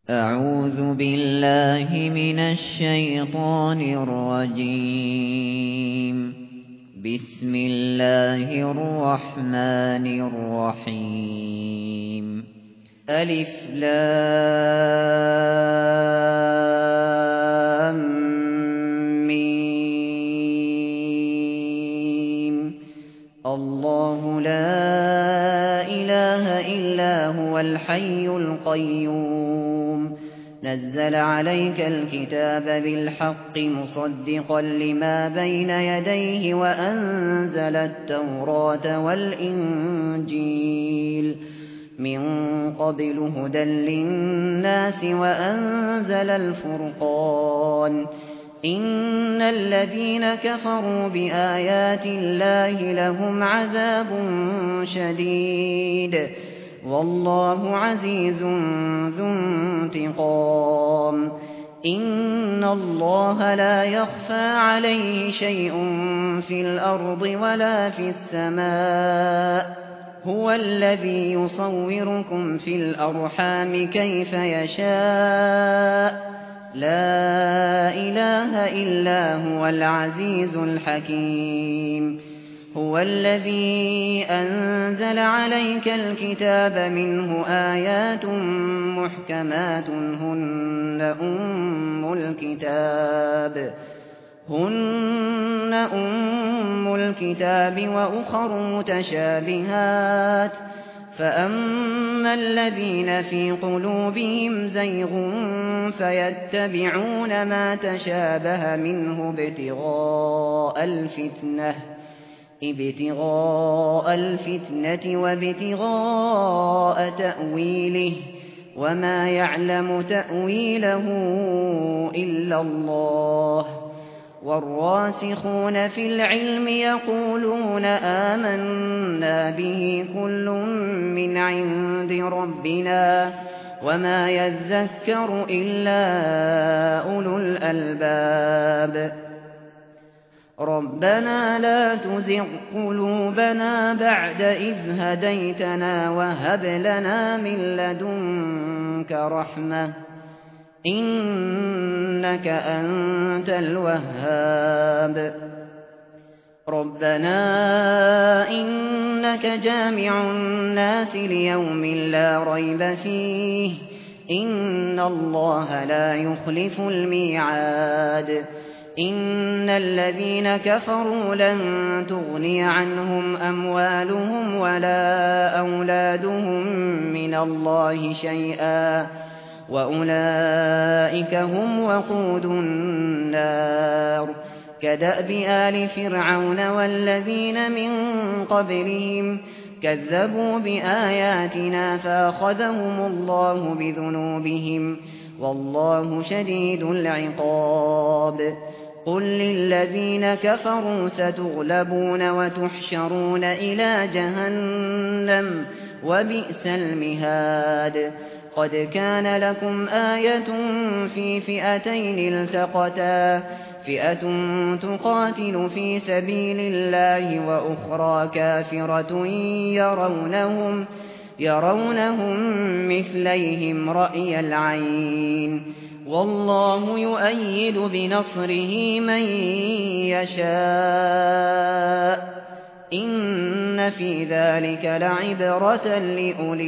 أعوذ بالله من الشيطان الرجيم. بسم الله الرحمن الرحيم. ألف لام ميم. الله لا إله إلا هو الحي القيوم. نزل عليك الكتاب بالحق مصدقا لما بين يديه وأنزل التوراة والإنجيل من قبل هدى للناس وأنزل الفرقان. إن الذين كفروا بآيات الله لهم عذاب شديد والله عزيز ذو انتقام. إن الله لا يخفى عليه شيء في الأرض ولا في السماء. هو الذي يصوركم في الأرحام كيف يشاء. لا إله إلا هو العزيز الحكيم. هو الذي أنزل عليك الكتاب منه آيات محكمات هن أم الكتاب وأخر متشابهات. فأما الذين في قلوبهم زيغ فيتبعون ما تشابه منه ابتغاء الفتنة وابتغاء تأويله وما يعلم تأويله إلا الله. والراسخون في العلم يقولون آمنا به كل من عند ربنا وما يذكر إلا أولو الألباب. ربنا لا تزغ قلوبنا بعد إذ هديتنا وهب لنا من لدنك رحمة إنك أنت الوهاب. ربنا إنك جامع الناس ليوم لا ريب فيه إن الله لا يخلف الميعاد. إن الذين كفروا لن تغني عنهم أموالهم ولا أولادهم من الله شيئا وأولئك هم وقود النار. كدأب آل فرعون والذين من قبلهم كذبوا بآياتنا فأخذهم الله بذنوبهم والله شديد العقاب. قل للذين كفروا ستغلبون وتحشرون إلى جهنم وبئس المهاد. قد كان لكم آية في فئتين التقتا فئة تقاتل في سبيل الله وأخرى كافرة يرونهم مثليهم رأي العين والله يؤيد بنصره من يشاء. إن في ذلك لعبرة لأولي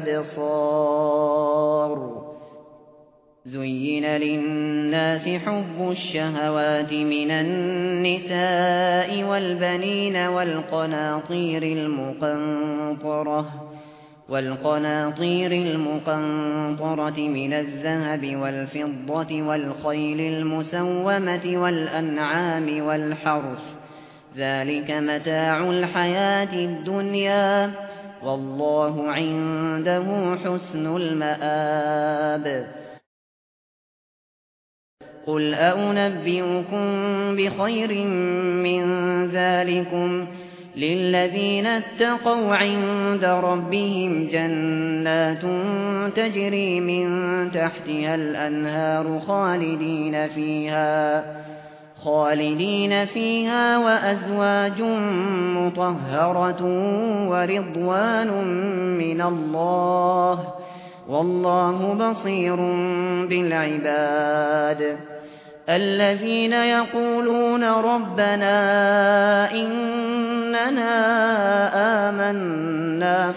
الأبصار. زين للناس حب الشهوات من النساء والبنين والقناطير المقنطرة من الذهب والفضة والخيل المسومة والأنعام والحرث ذلك متاع الحياة الدنيا والله عنده حسن المآب. قل أنبئكم بخير من ذلكم للذين اتقوا عند ربهم جنات تجري من تحتها الأنهار خالدين فيها وأزواج مطهرة ورضوان من الله والله بصير بالعباد الذين يقولون ربنا إننا آمنا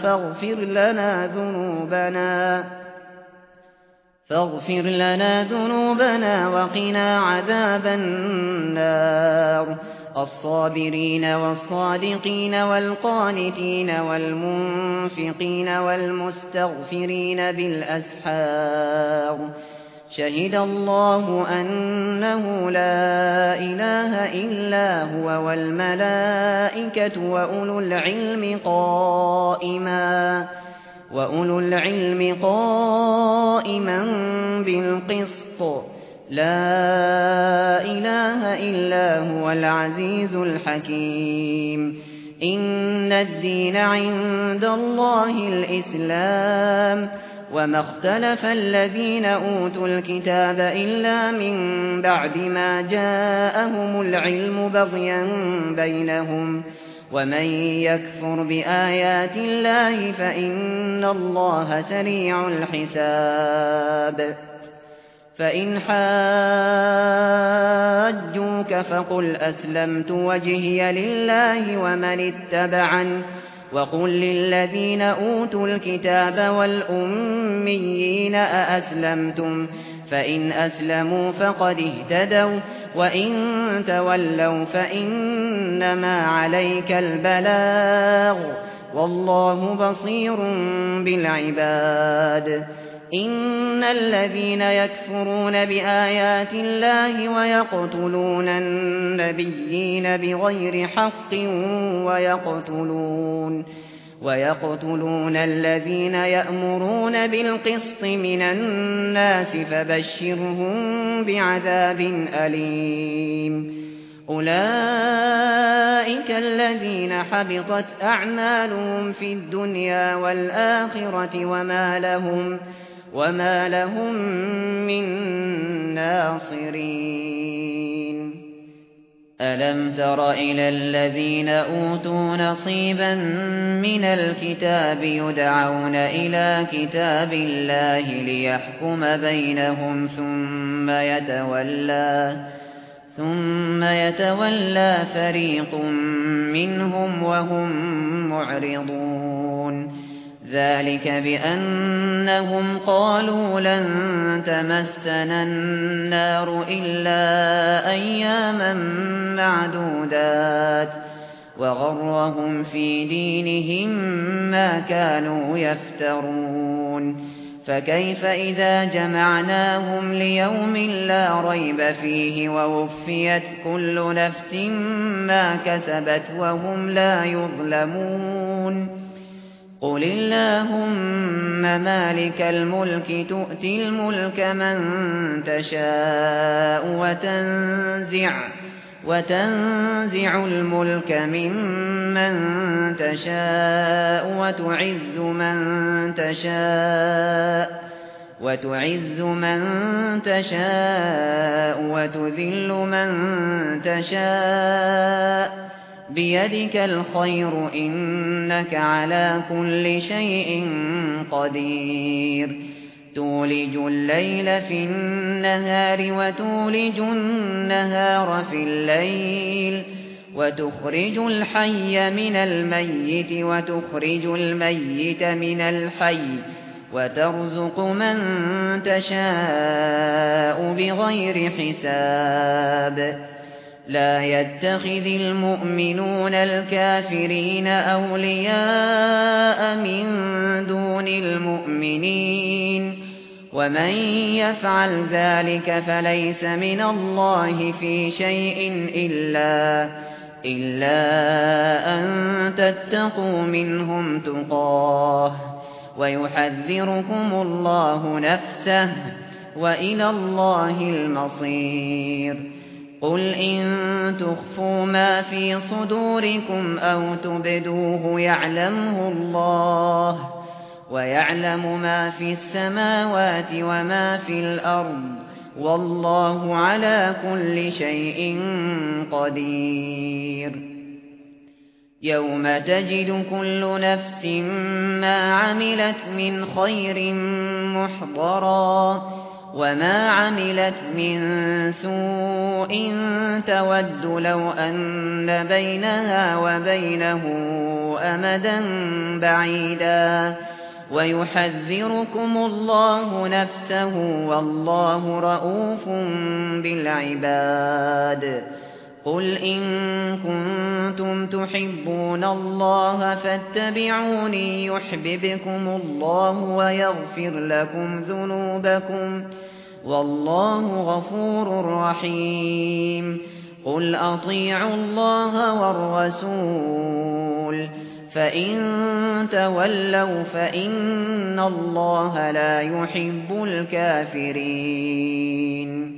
فاغفر لنا ذنوبنا وقنا عذاب النار الصابرين والصادقين والقانتين والمنفقين والمستغفرين بالأسحار شهد الله أنه لا إله إلا هو والملائكة وأولو العلم قائما بالقسط لا إله إلا هو العزيز الحكيم إن الدين عند الله الإسلام وما اختلف الذين أوتوا الكتاب إلا من بعد ما جاءهم العلم بغيا بينهم ومن يكفر بآيات الله فإن الله سريع الحساب فإن حاجوك فقل أسلمت وجهي لله ومن اتبعني وقل للذين أوتوا الكتاب والأميين أأسلمتم فإن أسلموا فقد اهتدوا وإن تولوا فإنما عليك البلاغ والله بصير بالعباد إن الذين يكفرون بآيات الله ويقتلون النبيين بغير حق ويقتلون الذين يأمرون بالقسط من الناس فبشرهم بعذاب أليم أولئك الذين حبطت أعمالهم في الدنيا والآخرة وما لهم من ناصرين ألم تر إلى الذين أوتوا نصيبا من الكتاب يدعون إلى كتاب الله ليحكم بينهم ثم يتولى فريق منهم وهم معرضون ذلك بأنهم قالوا لن تمسنا النار إلا أياما معدودات وغرهم في دينهم ما كانوا يفترون فكيف إذا جمعناهم ليوم لا ريب فيه ووفيت كل نفس ما كسبت وهم لا يظلمون قل اللهم مالك الملك تؤتي الملك من تشاء وتنزع الملك ممن تشاء وتعز من تشاء وتذل من تشاء بيدك الخير إنك على كل شيء قدير تولج الليل في النهار وتولج النهار في الليل وتخرج الحي من الميت وتخرج الميت من الحي وترزق من تشاء بغير حساب لا يتخذ المؤمنون الكافرين أولياء من دون المؤمنين ومن يفعل ذلك فليس من الله في شيء إلا أن تتقوا منهم تقاه ويحذركم الله نفسه وإلى الله المصير قل إن تخفوا ما في صدوركم أو تبدوه يعلمه الله ويعلم ما في السماوات وما في الأرض والله على كل شيء قدير يوم تجد كل نفس ما عملت من خير مُحْضَرًا وما عملت من سوء تود لو أن بينها وبينه أمدا بعيدا ويحذركم الله نفسه والله رءوف بالعباد قل إن كنتم تحبون الله فاتبعوني يحببكم الله ويغفر لكم ذنوبكم والله غفور رحيم قل أطيعوا الله والرسول فإن تولوا فإن الله لا يحب الكافرين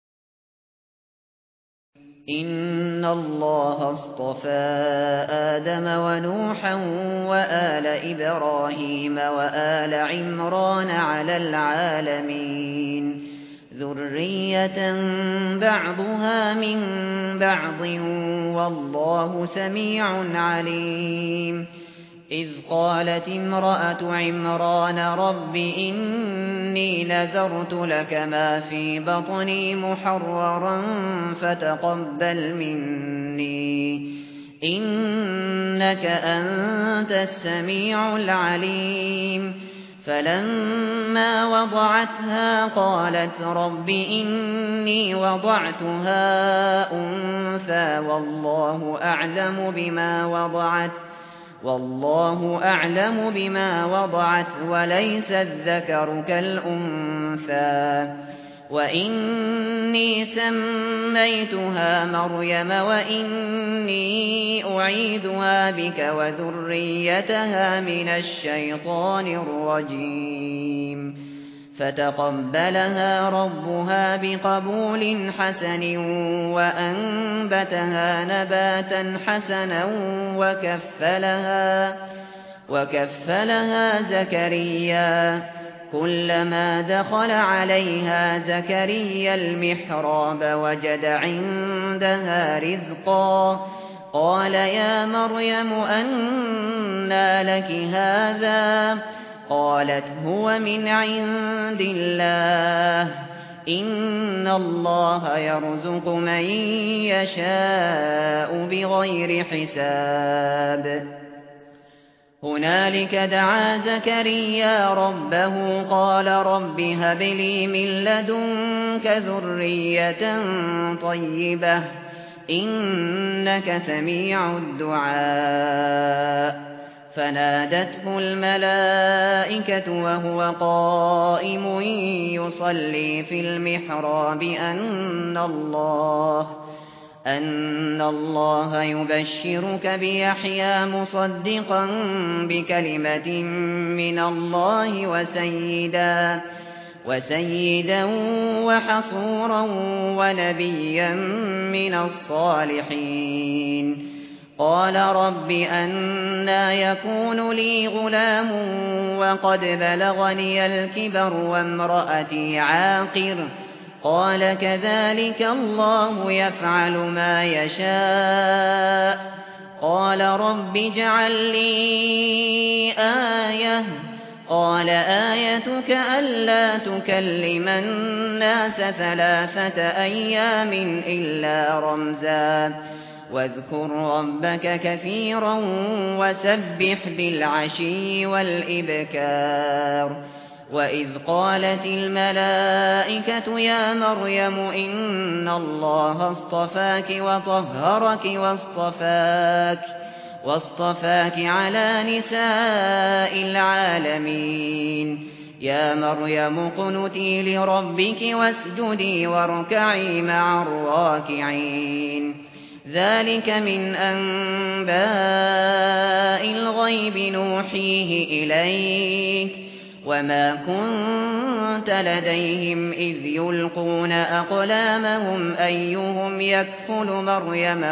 إن الله اصطفى آدم ونوحا وآل إبراهيم وآل عمران على العالمين ذرية بعضها من بعض والله سميع عليم إذ قالت امرأة عمران رب إني نذرت لك ما في بطني محررا فتقبل مني إنك أنت السميع العليم فلما وضعتها قالت رب إني وضعتها أنثى والله أعلم بما وضعت وليس الذكر كالأنثى وإني سميتها مريم وإني أعيذها بك وذريتها من الشيطان الرجيم فتقبلها ربها بقبول حسن وأنبتها نباتا حسنا وكفلها زكريا كلما دخل عليها زكريا المحراب وجد عندها رزقا قال يا مريم أنى لك هذا قالت هو من عند الله إن الله يرزق من يشاء بغير حساب هنالك دعا زكريا ربه قال رب هب لي من لدنك ذرية طيبة إنك سميع الدعاء فنادته الملائكة وهو قائم يصلي في المحراب أن الله يبشرك بيحيى مصدقا بكلمة من الله وسيدا وحصورا ونبيا من الصالحين قال رب أنى يكون لي غلام وقد بلغني الكبر وامرأتي عاقر قال كذلك الله يفعل ما يشاء قال رب اجعل لي آية قال آيتك ألا تكلم الناس 3 أيام إلا رمزا واذكر ربك كثيرا وسبح بالعشي والإبكار وإذ قالت الملائكة يا مريم إن الله اصطفاك وطهرك واصطفاك على نساء العالمين يا مريم اقنتي لربك واسجدي واركعي مع الراكعين ذلك من أنباء الغيب نوحيه إليك وما كنت لديهم إذ يلقون أقلامهم أيهم يكفل مريم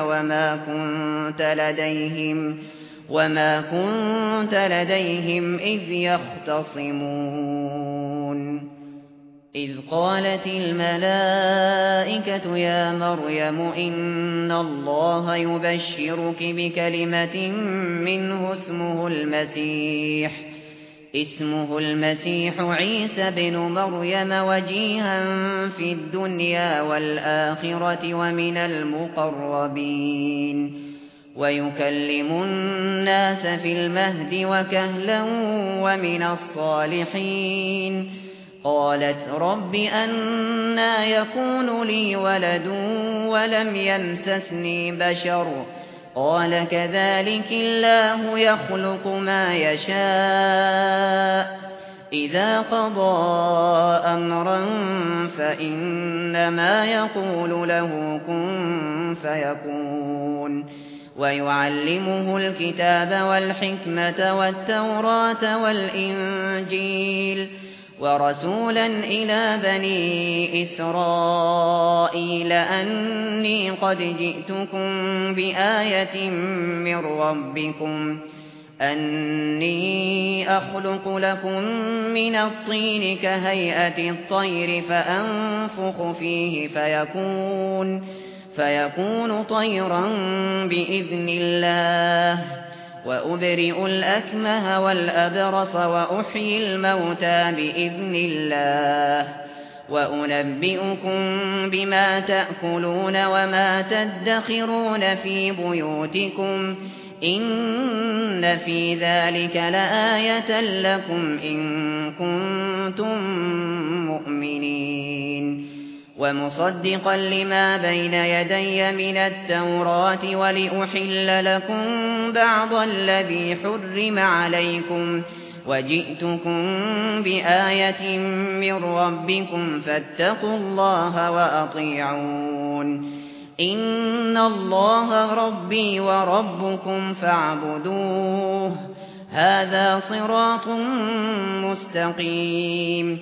وما كنت لديهم إذ يختصمون إذ قالت الملائكة يا مريم إن الله يبشرك بكلمة منه اسمه المسيح اسمه المسيح عيسى بن مريم وجيها في الدنيا والآخرة ومن المقربين ويكلم الناس في المهد وكهلا ومن الصالحين قالت رب أنى يكون لي ولد ولم يمسسني بشر قال كذلك الله يخلق ما يشاء إذا قضى أمرا فإنما يقول له كن فيكون ويعلمه الكتاب والحكمة والتوراة والإنجيل ورسولا إلى بني إسرائيل أني قد جئتكم بآية من ربكم أني أخلق لكم من الطين كهيئة الطير فأنفخ فيه فيكون طيرا بإذن الله وأبرئ الأكمه والأبرص وأحيي الموتى بإذن الله وأنبئكم بما تأكلون وما تدخرون في بيوتكم إن في ذلك لآية لكم إن كنتم مؤمنين ومصدقا لما بين يدي من التوراة ولأحل لكم بعض الذي حرم عليكم وجئتكم بآية من ربكم فاتقوا الله وأطيعون إن الله ربي وربكم فاعبدوه هذا صراط مستقيم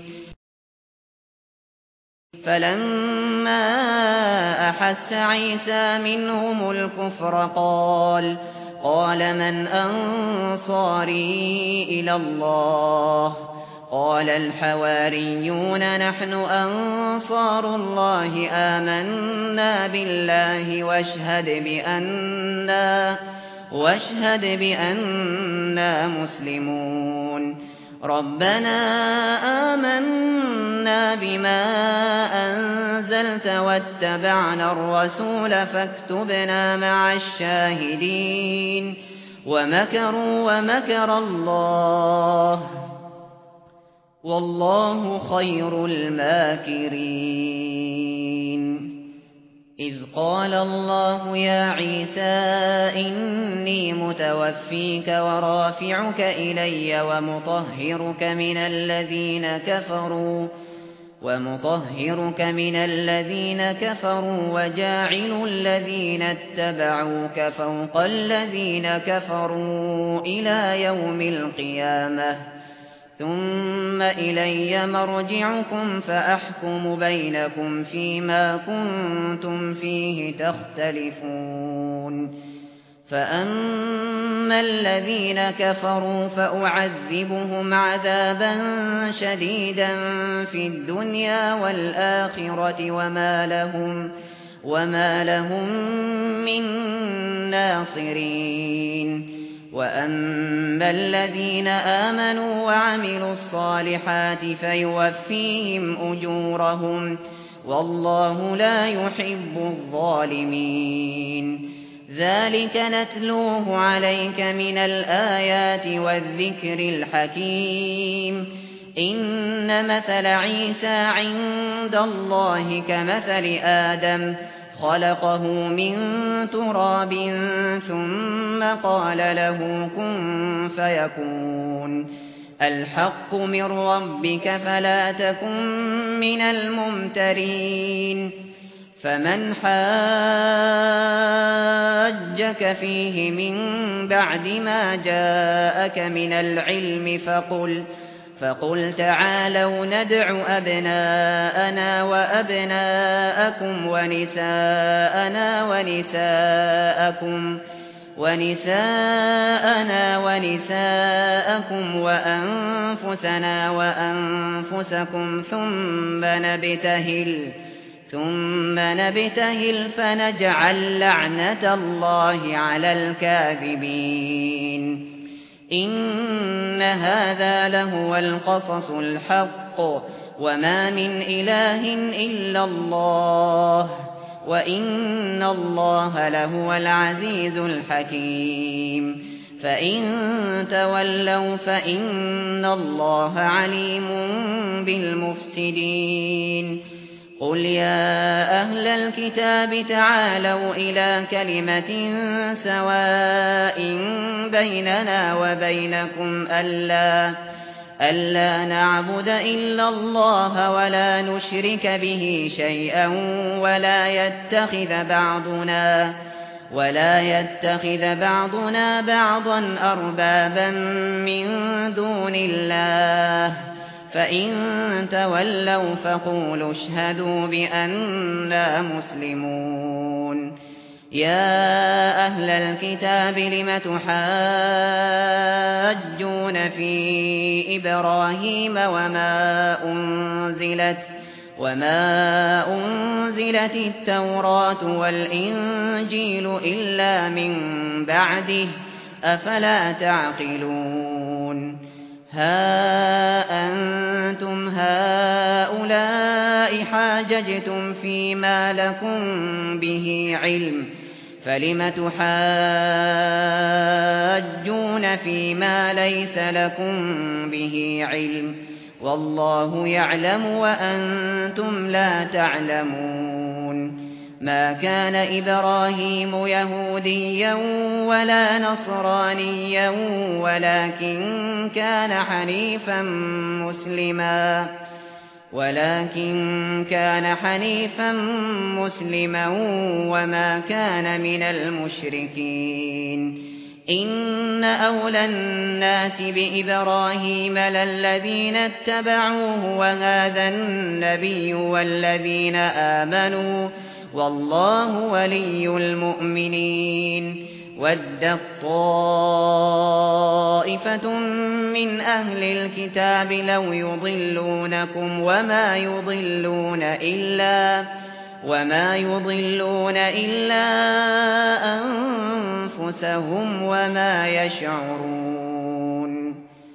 فلما أحس عيسى منهم الكفر قال من أنصاري إلى الله قال الحواريون نحن أنصار الله آمنا بالله واشهد بأننا مسلمون ربنا آمنا بما أنزلت واتبعنا الرسول فاكتبنا مع الشاهدين ومكروا ومكر الله والله خير الماكرين إذ قال الله يا عيسى إني متوفيك ورافعك إلي ومطهرك من الذين كفروا وجاعل الذين اتبعوك فوق الذين كفروا إلى يوم القيامة ثم إلي مرجعكم فأحكم بينكم فيما كنتم فيه تختلفون فأما الذين كفروا فأعذبهم عذابا شديدا في الدنيا والآخرة وما لهم من ناصرين وأما الذين آمنوا وعملوا الصالحات فيوفيهم أجورهم والله لا يحب الظالمين ذلك نتلوه عليك من الآيات والذكر الحكيم إن مثل عيسى عند الله كمثل آدم خلقه من تراب ثم قال له كن فيكون الحق من ربك فلا تكن من الممترين فمن حاجك فيه من بعد ما جاءك من العلم فقل تعالوا ندع أبناءنا وأبناءكم ونساءنا ونساءكم وأنفسنا وأنفسكم ثم نبتهل فنجعل لعنة الله على الكاذبين إن هذا لهو القصص الحق وما من إله إلا الله وإن الله لهو العزيز الحكيم فإن تولوا فإن الله عليم بالمفسدين قل يا أهل الكتاب تعالوا إلى كلمة سواء بيننا وبينكم ألا نعبد إلا الله ولا نشرك به شيئا ولا يتخذ بعضنا بعضا أربابا من دون الله فإن تولوا فقولوا اشهدوا بأننا مسلمون يا أهل الكتاب لم تحاجون في إبراهيم وما أنزلت التوراة والإنجيل إلا من بعده أفلا تعقلون ها أنتم هؤلاء حاججتم فيما لكم به علم فلم تحاجون فيما ليس لكم به علم والله يعلم وأنتم لا تعلمون ما كان إبراهيم يهوديا ولا نصرانيا ولكن كان حنيفا مسلما وما كان من المشركين إن أولى الناس بإبراهيم للذين اتبعوه وهذا النبي والذين آمنوا والله ولي المؤمنين ودت طائفة من أهل الكتاب لو يضلونكم وما يضلون إلا أنفسهم وما يشعرون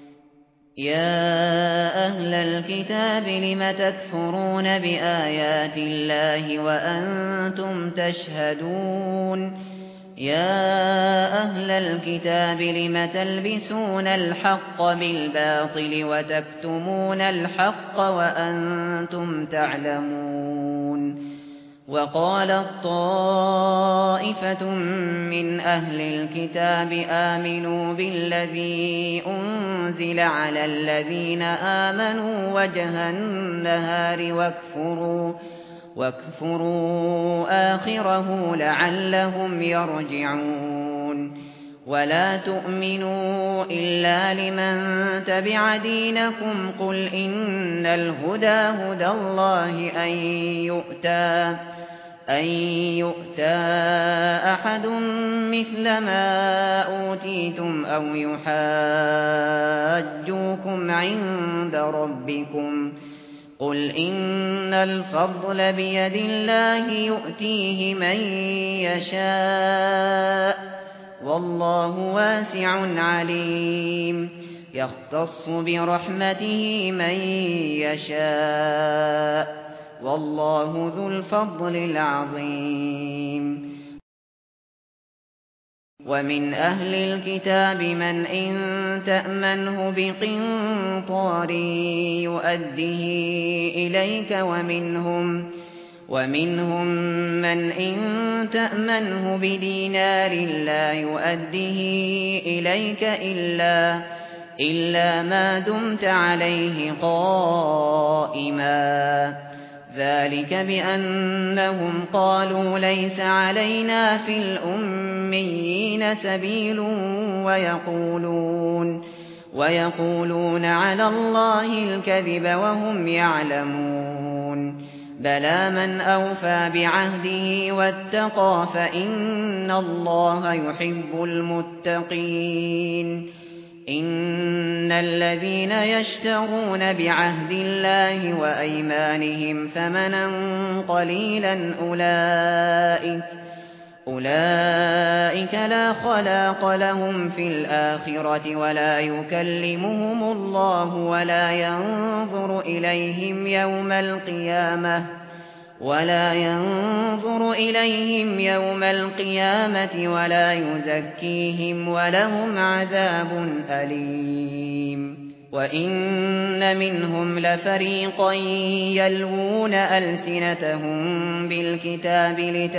يا أهل الكتاب لم تكفرون بآيات الله وأنتم تشهدون يا أهل الكتاب لم تلبسون الحق بالباطل وتكتمون الحق وأنتم تعلمون وقالت طائفة من أهل الكتاب آمنوا بالذي أنزل على الذين آمنوا وجه النهار واكفروا آخره لعلهم يرجعون ولا تؤمنوا إلا لمن تبع دينكم قل إن الهدى هدى الله أن يؤتى أحد مثل ما أوتيتم أو يحاجوكم عند ربكم قل إن الفضل بيد الله يؤتيه من يشاء والله واسع عليم يختص برحمته من يشاء والله ذو الفضل العظيم ومن أهل الكتاب من إن تأمنه بقنطار يؤديه إليك ومنهم من إن تأمنه بدينار لا يؤديه إليك إلا ما دمت عليه قائما ذلك بأنهم قالوا ليس علينا في الأميين سبيل ويقولون على الله الكذب وهم يعلمون بلى من أوفى بعهده واتقى فإن الله يحب المتقين إن الذين يشترون بعهد الله وأيمانهم ثمنا قليلا أولئك لا خلاق لهم في الآخرة ولا يكلمهم الله ولا ينظر إليهم يوم القيامة ولا يزكيهم ولهم عذاب أليم وإن منهم لفريقا يلوون ألسنتهم بالكتاب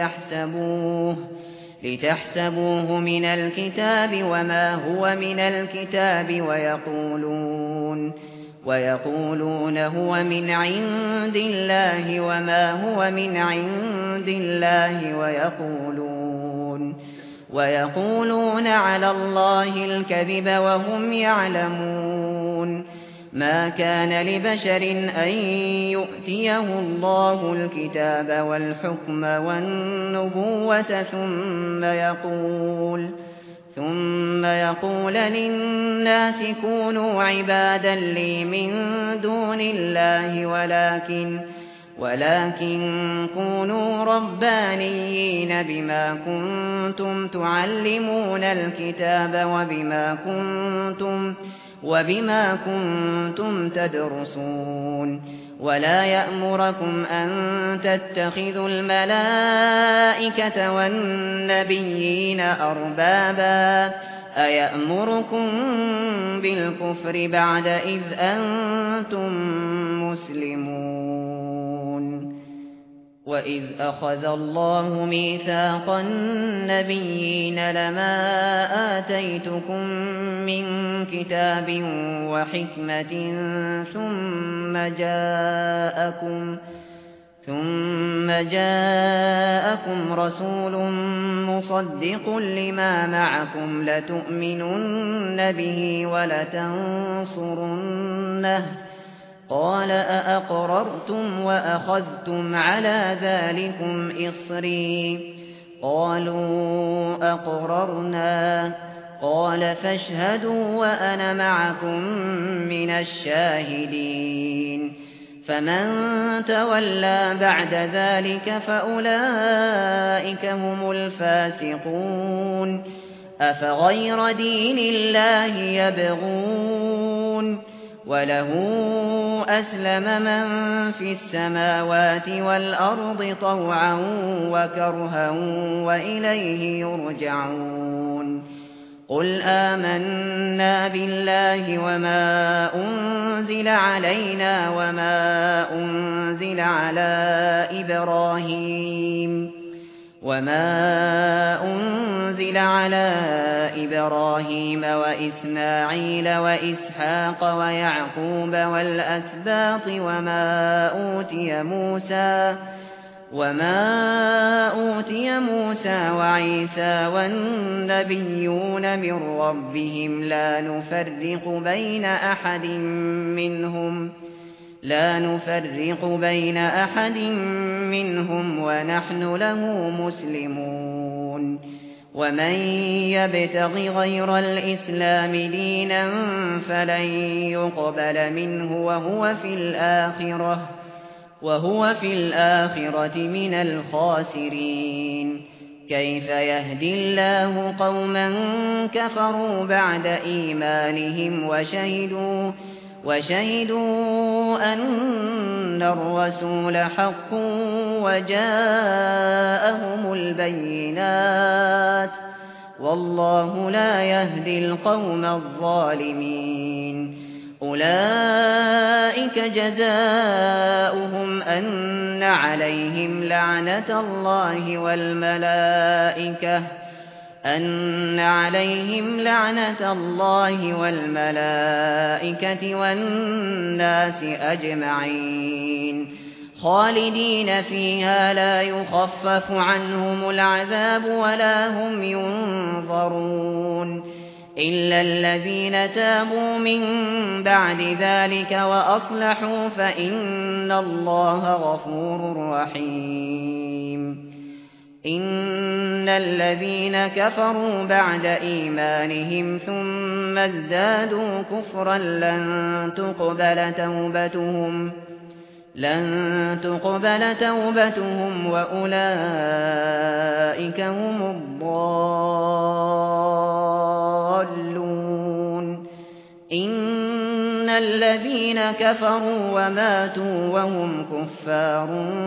لتحسبوه من الكتاب وما هو من الكتاب ويقولون هو من عند الله وما هو من عند الله ويقولون على الله الكذب وهم يعلمون ما كان لبشر أن يؤتيه الله الكتاب والحكم والنبوة ثم يقول للناس كونوا عبادا لي من دون الله ولكن كونوا ربانيين بما كنتم تعلمون الكتاب وبما كنتم تدرسون ولا يأمركم أن تتخذوا الملائكة والنبيين أربابا أيأمركم بالكفر بعد إذ أنتم مسلمون وإذ أخذ الله ميثاق النبيين لما آتيتكم من كتاب وحكمة ثم جاءكم رسول مصدق لما معكم لتؤمنن به ولتنصرنه قال أأقررتم وأخذتم على ذلكم إصري قالوا أقررنا قال فاشهدوا وأنا معكم من الشاهدين فمن تولى بعد ذلك فأولئك هم الفاسقون أفغير دين الله يبغون وله أسلم من في السماوات والأرض طوعا وكرها وإليه يرجعون قل آمنا بالله وما أنزل علينا وما أنزل على إبراهيم وإسماعيل وإسحاق ويعقوب والأسباط وما أوتي موسى وعيسى والنبيون من ربهم لا نفرق بين أحد منهم ونحن له مسلمون ومن يبتغ غير الإسلام دينا فلن يقبل منه وهو في الآخرة من الخاسرين كيف يهدي الله قوما كفروا بعد إيمانهم وشهدوا أن الرسول حق وجاءهم البينات والله لا يهدي القوم الظالمين أولئك جزاؤهم أن عليهم لعنة الله والملائكة والناس أجمعين خالدين فيها لا يخفف عنهم العذاب ولا هم ينظرون إلا الذين تابوا من بعد ذلك وأصلحوا فإن الله غفور رحيم إن الذين كفروا بعد إيمانهم ثم ازدادوا كفرا لن لن تقبل توبتهم وأولئك هم الضالون. إن الذين كفروا وماتوا وهم كفار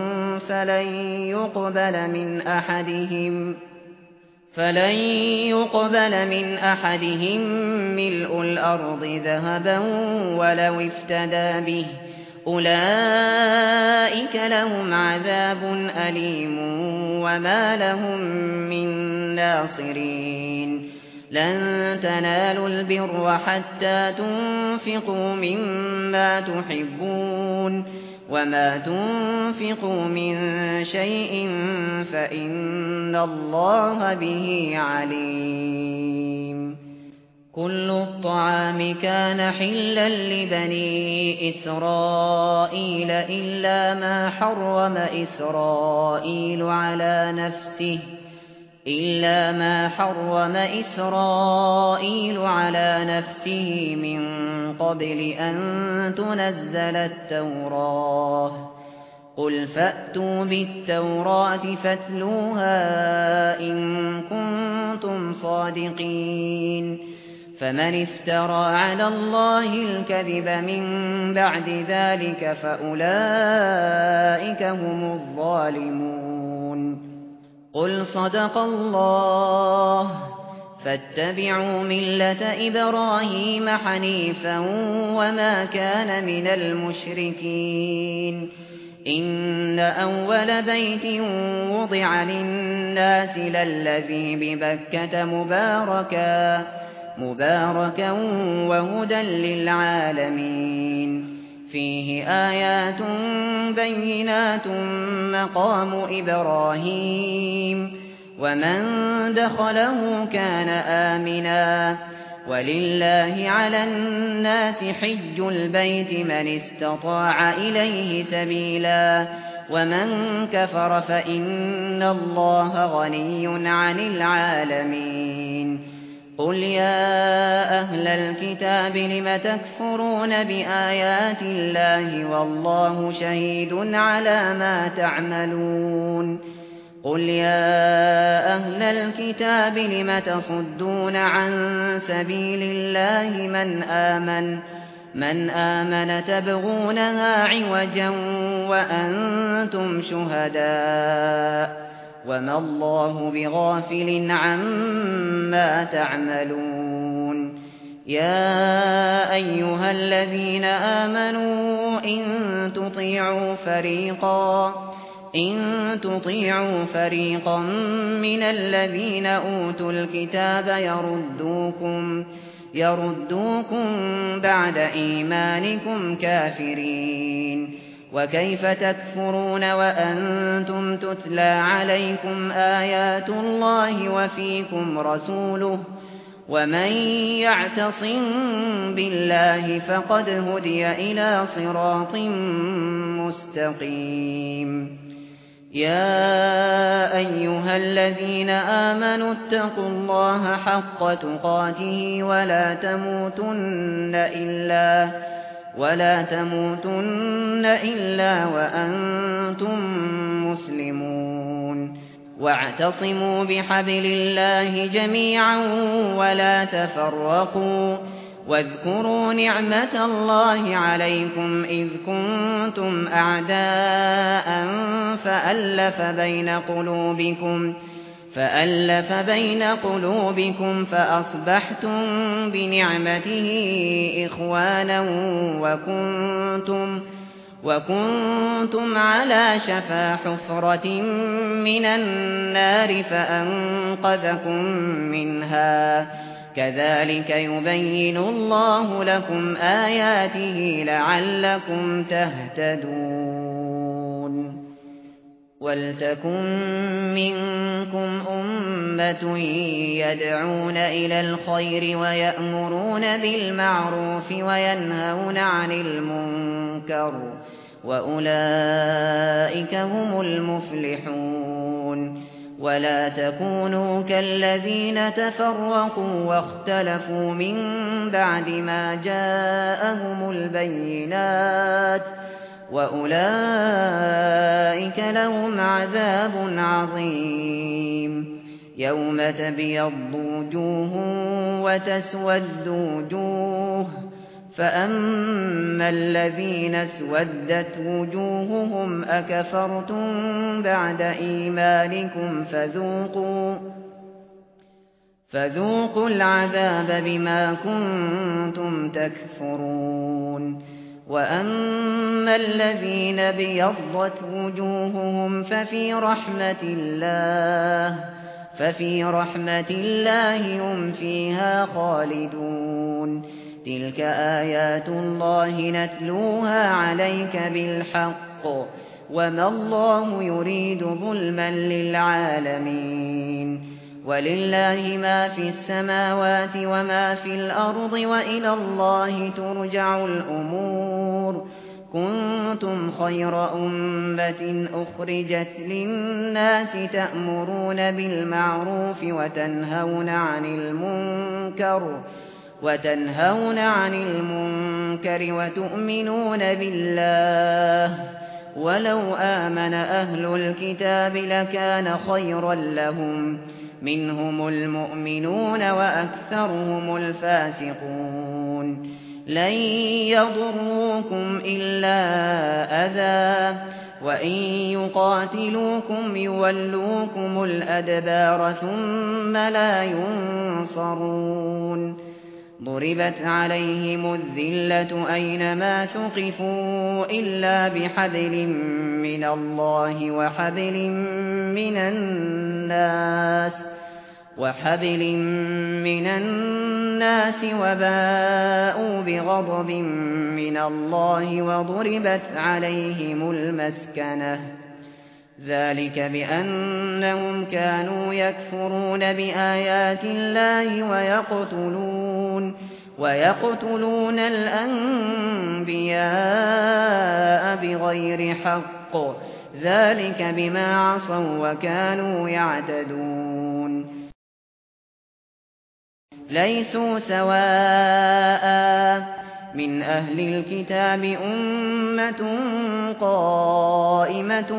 فلن يقبل من أحدهم ملء الأرض ذهبا ولو افتدى به، أولئك لهم عذاب أليم وما لهم من ناصرين. لن تنالوا البر حتى تنفقوا مما تحبون، وما تنفقوا من شيء فإن الله به عليم. كل الطعام كان حلا لبني إسرائيل إلا ما حرم إسرائيل على نفسه من قبل أن تنزل التوراة. قل فأتوا بالتوراة فاتلوها إن كنتم صادقين. فمن افترى على الله الكذب من بعد ذلك فأولئك هم الظالمون. قل صدق الله، فاتبعوا ملة إبراهيم حنيفا وما كان من المشركين. إن أول بيت وضع للناس للذي ببكة مباركا وهدى للعالمين. فيه آيات بينات مقام إبراهيم، ومن دخله كان آمنا. ولله على الناس حج البيت من استطاع إليه سبيلا، ومن كفر فإن الله غني عن العالمين. قل يا أهل الكتاب لم تكفرون بآيات الله والله شهيد على ما تعملون. قل يا أهل الكتاب لم تصدون عن سبيل الله من آمن تبغونها عوجا وأنتم شهداء، وما الله بغافل عما تعملون. يا أيها الذين آمنوا إن تطيعوا فريقا من الذين أوتوا الكتاب يردوكم بعد إيمانكم كافرين. وكيف تكفرون وأنتم تتلى عليكم آيات الله وفيكم رسوله؟ ومن يعتصم بالله فقد هدي إلى صراط مستقيم. يا أيها الذين آمنوا اتقوا الله حق تقاته ولا تموتن إلا وأنتم مسلمون. واعتصموا بحبل الله جميعا ولا تفرقوا. واذكروا نعمة الله عليكم إذ كنتم أعداء فألف بين قلوبكم فأصبحتم بنعمته إخوانا وكنتم على شفا حفرة من النار فأنقذكم منها. كذلك يبين الله لكم آياته لعلكم تهتدون. ولتكن منكم أمة يدعون إلى الخير ويأمرون بالمعروف وينهون عن المنكر، وأولئك هم المفلحون. ولا تكونوا كالذين تفرقوا واختلفوا من بعد ما جاءهم البينات، وأولئك لهم عذاب عظيم يوم تبيض وجوه وتسود وجوه فأما الذين اسودت وجوههم أكفرتم بعد إيمانكم فذوقوا العذاب بما كنتم تكفرون وأما الذين بيضت وجوههم ففي رحمة الله هم فيها خالدون تلك آيات الله نتلوها عليك بالحق وما الله يريد ظلما للعالمين ولله ما في السماوات وما في الأرض وإلى الله ترجع الأمور كنتم خير أمة أخرجت للناس تأمرون بالمعروف وتنهون عن المنكر وتؤمنون بالله ولو آمن أهل الكتاب لكان خيرا لهم منهم المؤمنون وأكثرهم الفاسقون لن يضروكم إلا أذى وإن يقاتلوكم يولوكم الأدبار ثم لا ينصرون ضربت عليهم الذلة أينما ثقفوا إلا بحبل من الله وحبل من الناس وباءوا بغضب من الله وضربت عليهم المسكنة ذلك بأنهم كانوا يكفرون بآيات الله ويقتلون الأنبياء بغير حق ذلك بما عصوا وكانوا يعتدون ليسوا سواء من أهل الكتاب أمة قائمة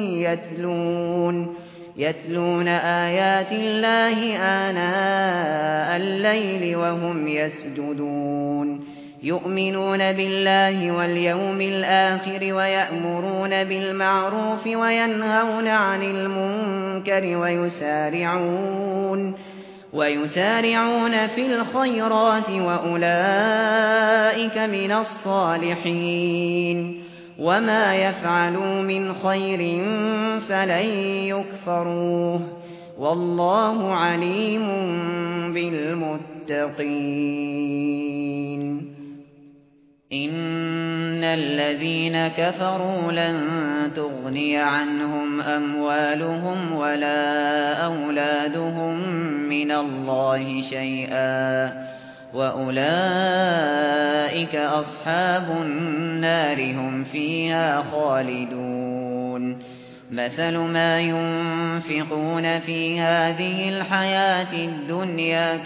يتلون آيات الله آناء الليل وهم يسجدون يؤمنون بالله واليوم الآخر ويأمرون بالمعروف وينهون عن المنكر ويسارعون في الخيرات وأولئك من الصالحين وما يفعلوا من خير فلن يكفروه والله عليم بالمتقين إن الذين كفروا لن تغني عنهم أموالهم ولا أولادهم من الله شيئا وأولئك أصحاب النار هم فيها خالدون مثل ما ينفقون في هذه الحياة الدنيا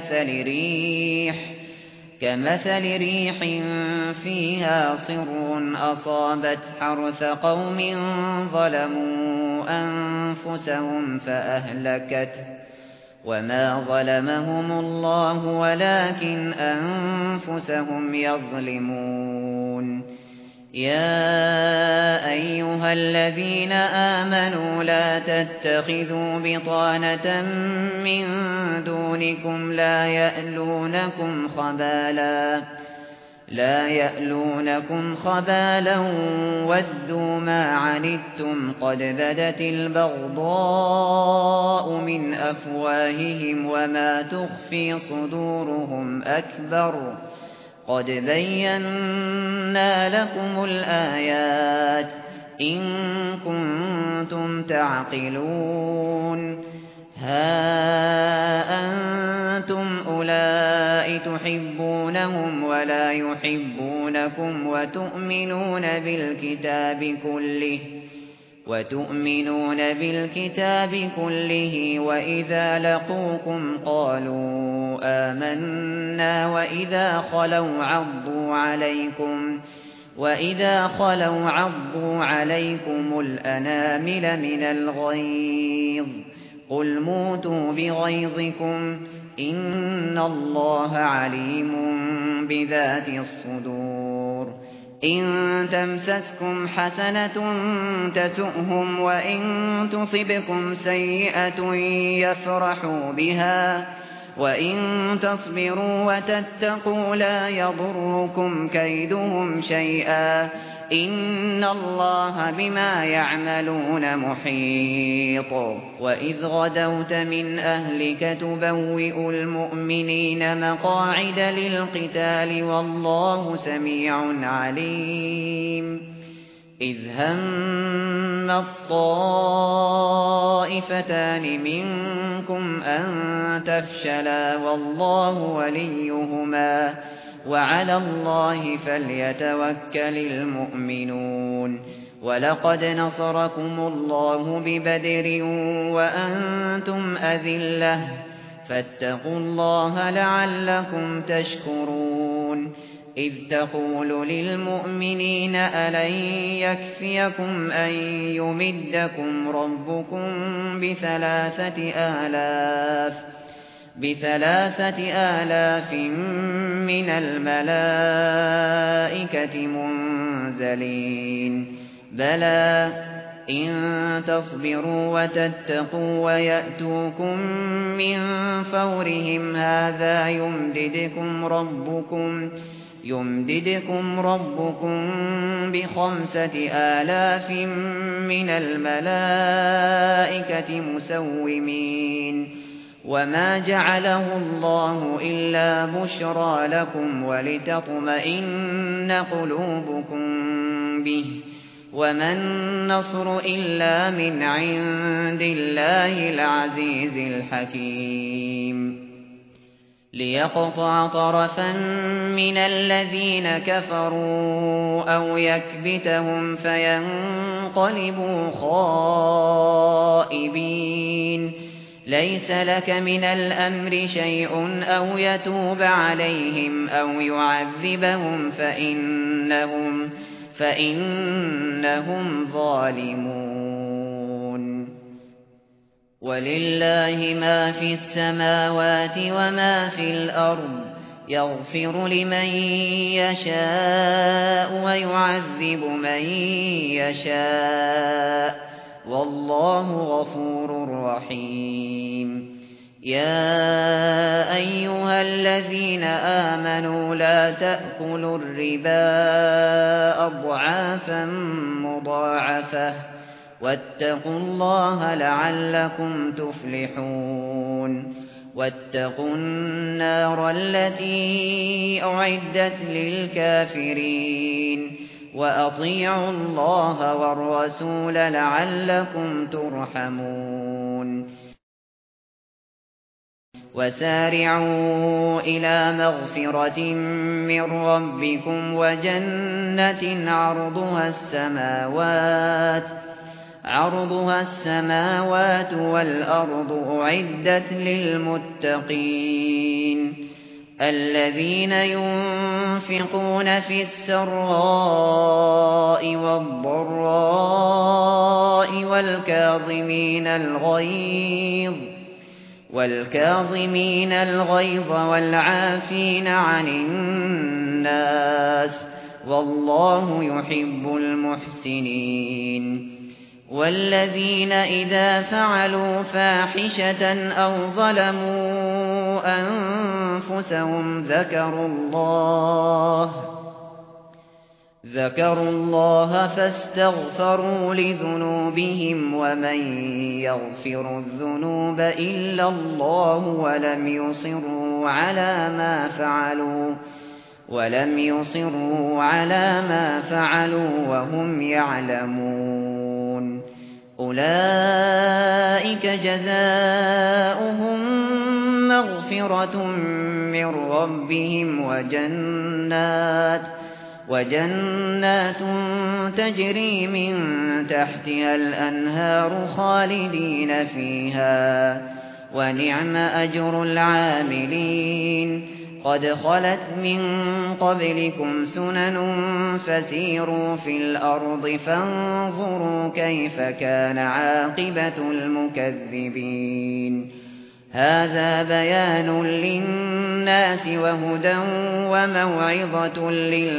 كمثل ريح فيها صر أصابت حرث قوم ظلموا أنفسهم فأهلكته وما ظلمهم الله ولكن أنفسهم يظلمون يا أيها الذين آمنوا لا تتخذوا بطانة من دونكم لا يألونكم خبالا ودوا ما عنتم قد بدت البغضاء من أفواههم وما تخفي صدورهم أكبر قد بينا لكم الآيات إن كنتم تعقلون ها أنتم أولئك تحبونهم ولا يحبونكم وتؤمنون بالكتاب كله وإذا لقوكم قالوا آمنا وإذا خلوا وإذا خلوا عضوا عليكم الأنامل من الغيظ قل موتوا بغيظكم إن الله عليم بذات الصدور إن تمسسكم حسنة تسؤهم وإن تصبكم سيئة يفرحوا بها وإن تصبروا وتتقوا لا يضركم كيدهم شيئا إن الله بما يعملون محيط وإذ غدوت من أهلك تبوئ المؤمنين مقاعد للقتال والله سميع عليم إذ هم الطائفتان منكم أن تفشلا والله وليهما وعلى الله فليتوكل المؤمنون ولقد نصركم الله ببدر وأنتم أذلة فاتقوا الله لعلكم تشكرون إذ تقول للمؤمنين ألن يكفيكم أن يمدكم ربكم ب3,000 من الملائكة منزلين بلى إن تصبروا وتتقوا ويأتوكم من فورهم هذا يمددكم ربكم ب5,000 من الملائكة مسومين وما جعله الله إلا بشرى لكم ولتطمئن قلوبكم به وما النصر إلا من عند الله العزيز الحكيم ليقطع طرفا من الذين كفروا أو يكبتهم فينقلبوا خائبين ليس لك من الأمر شيء أو يتوب عليهم أو يعذبهم فإنهم ظالمون ولله ما في السماوات وما في الأرض يغفر لمن يشاء ويعذب من يشاء والله غفور رحيم يا أيها الذين آمنوا لا تأكلوا الربا أضعافا مضاعفة واتقوا الله لعلكم تفلحون واتقوا النار التي أعدت للكافرين وأطيعوا الله والرسول لعلكم ترحمون وسارعوا إلى مغفرة من ربكم وجنة عرضها السماوات والأرض أعدت للمتقين الذين ينفقون في السراء والضراء والكاظمين الغيظ والعافين عن الناس والله يحب المحسنين والذين إذا فعلوا فاحشة أو ظلموا أنفسهم ذكروا الله فاستغفروا لذنوبهم ومن يغفر الذنوب إلا الله ولم يصروا على ما فعلوا وهم يعلمون أولئك جزاؤهم مغفرة من ربهم وجنات تجري من تحتها الأنهار خالدين فيها ونعم أجر العاملين قد خلت من قبلكم سنن فسيروا في الأرض فانظروا كيف كان عاقبة المكذبين هذا بيان للناس وهدى وموعظة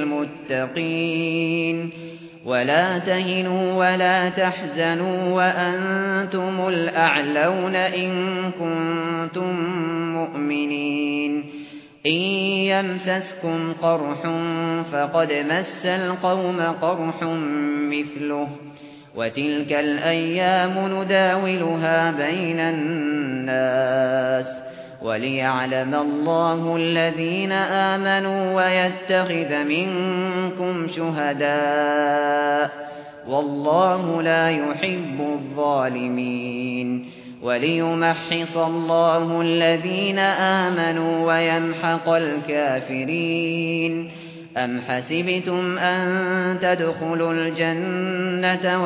للمتقين ولا تهنوا ولا تحزنوا وأنتم الأعلون إن كنتم مؤمنين إن يمسسكم قرح فقد مس القوم قرح مثله وتلك الأيام نداولها بين الناس وليعلم الله الذين آمنوا ويتخذ منكم شهداء والله لا يحب الظالمين وليمحص الله الذين آمنوا ويمحق الكافرين أم حسبتم أن تدخلوا الجنة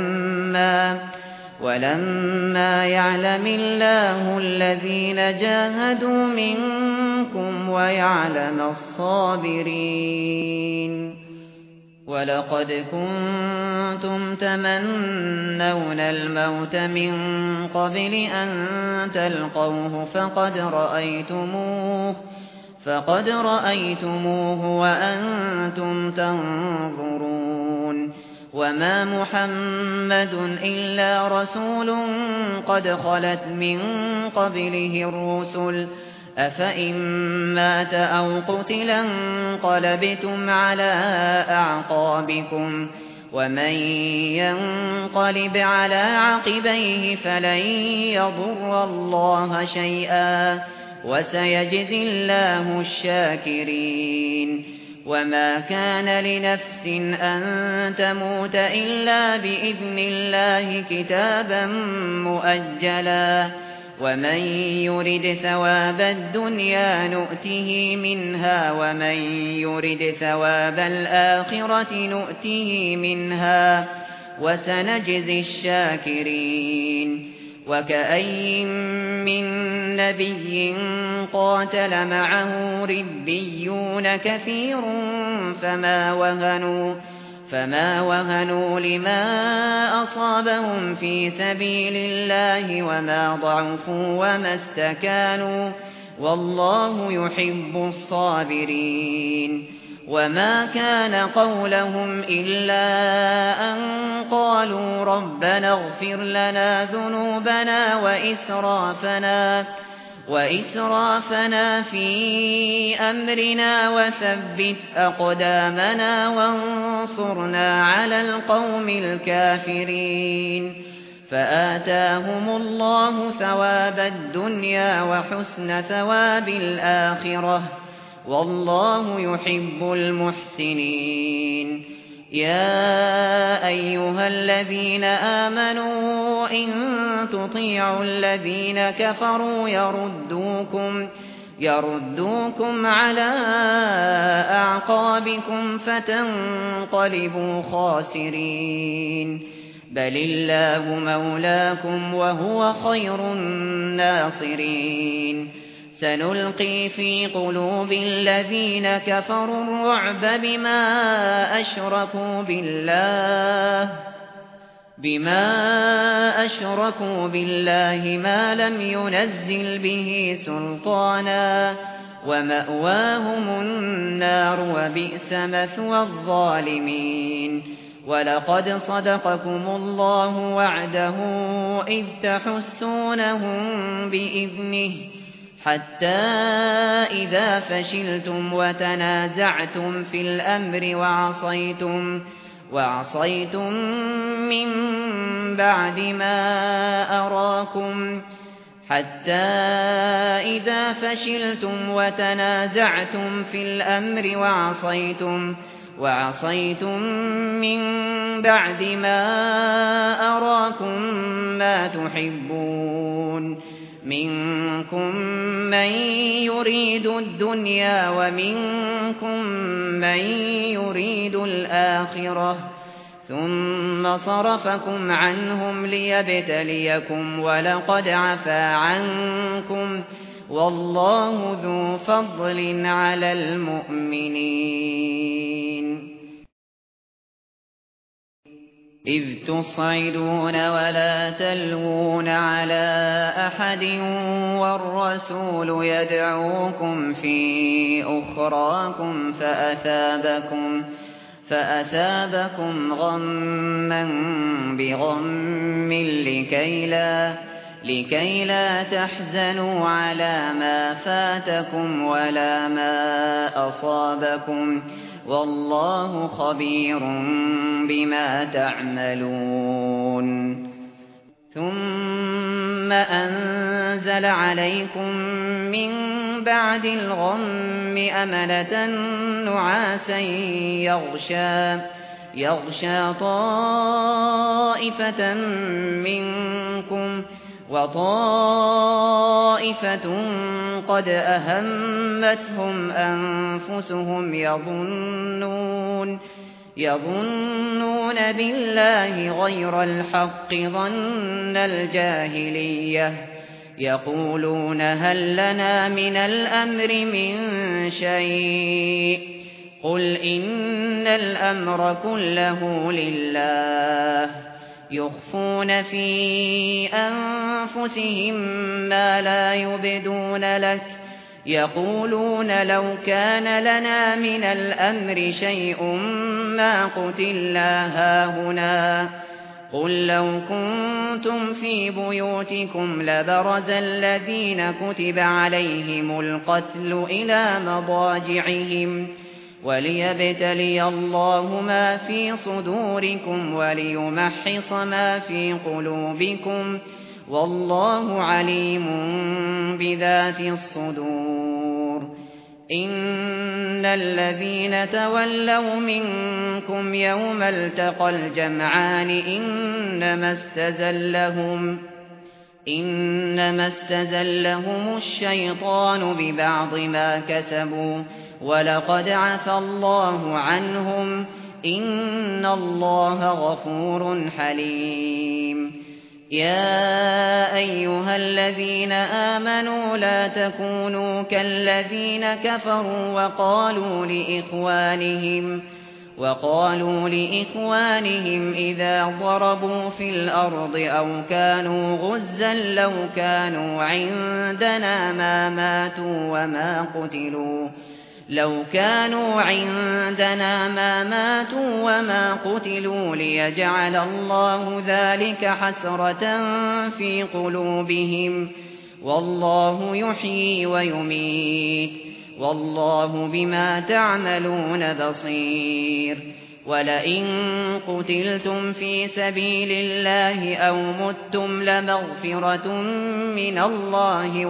ولما يعلم الله الذين جاهدوا منكم ويعلم الصابرين ولقد كنتم تمنون الموت من قبل أن تلقوه فقد رأيتموه وأنتم تنظرون وما محمد إلا رسول قد خلت من قبله الرسل أفإن مات أو قتلا انقلبتم على أعقابكم ومن ينقلب على عقبيه فلن يضر الله شيئا وسيجزي الله الشاكرين وما كان لنفس أن تموت إلا بإذن الله كتابا مؤجلا ومن يرد ثواب الدنيا نؤته منها ومن يرد ثواب الآخرة نؤته منها وسنجزي الشاكرين وكأين من نبي قاتل معه ربيون كثير فما وهنوا لما أصابهم في سبيل الله وما ضعفوا وما استكانوا والله يحب الصابرين وما كان قولهم إلا أن قالوا ربنا اغفر لنا ذنوبنا وإسرافنا في أمرنا وثبت أقدامنا وانصرنا على القوم الكافرين فآتاهم الله ثواب الدنيا وحسن ثواب الآخرة والله يحب المحسنين يا أيها الذين آمنوا إن تطيعوا الذين كفروا يردوكم على أعقابكم فتنقلبوا خاسرين بل الله مولاكم وهو خير الناصرين سنلقي في قلوب الذين كفروا الرعب بما أشركوا بالله ما لم ينزل به سلطانا ومأواهم النار وبئس مثوى الظالمين ولقد صدقكم الله وعده إذ تحسونهم بإذنه حتى إذا فشلتم وتنازعتم في الأمر وعصيتم من بعد ما أراكم ما تحبون منكم من يريد الدنيا ومنكم من يريد الآخرة ثم صرفكم عنهم ليبتليكم ولقد عفا عنكم والله ذو فضل على المؤمنين. إذ تصعدون ولا تلوون على أحد والرسول يدعوكم في أخراكم فأثابكم غما بغم لكي لا تحزنوا على ما فاتكم ولا ما أصابكم والله خبير بما تعملون. ثم أنزل عليكم من بعد الغم أمنة نعاسا يغشى طائفة منكم وطائفة قد أهمتهم أنفسهم يظنون بالله غير الحق ظن الجاهلية يقولون هل لنا من الأمر من شيء قل إن الأمر كله لله يخفون في أنفسهم ما لا يبدون لك يقولون لو كان لنا من الأمر شيء ما قتلنا هاهنا قل لو كنتم في بيوتكم لبرز الذين كتب عليهم القتل إلى مضاجعهم وليبتلي الله ما في صدوركم وليمحص ما في قلوبكم والله عليم بذات الصدور. إن الذين تولوا منكم يوم التقى الجمعان إنما استزلهم الشيطان ببعض ما كسبوا ولقد عفى الله عنهم إن الله غفور حليم. يا أيها الذين آمنوا لا تكونوا كالذين كفروا وقالوا لإخوانهم إذا ضربوا في الأرض أو كانوا غزا لو كانوا عندنا ما ماتوا وما قتلوا ليجعل الله ذلك حسرة في قلوبهم والله يحيي ويميت والله بما تعملون بصير. ولئن قتلتم في سبيل الله أو متم لمغفرة من الله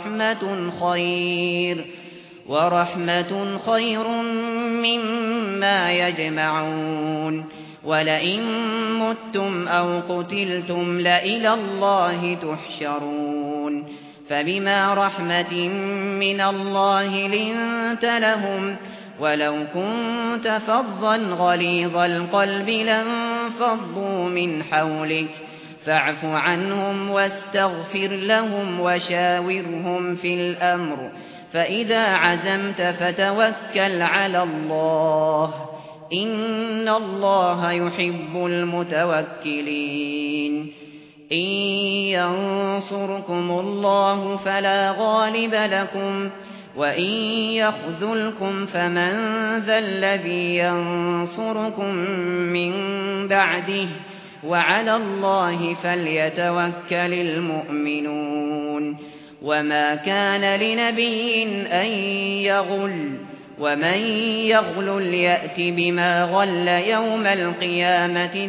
ورحمة خير مما يجمعون. ولئن متم أو قتلتم لإلى الله تحشرون. فبما رحمة من الله لنت لهم ولو كنت فظا غليظ القلب لانفضوا من حولك فاعف عنهم واستغفر لهم وشاورهم في الأمر فإذا عزمت فتوكل على الله إن الله يحب المتوكلين. إن ينصركم الله فلا غالب لكم وإن يخذلكم فمن ذا الذي ينصركم من بعده وعلى الله فليتوكل المؤمنون. وما كان لنبي أن يغل ومن يغل يأت بما غل يوم القيامة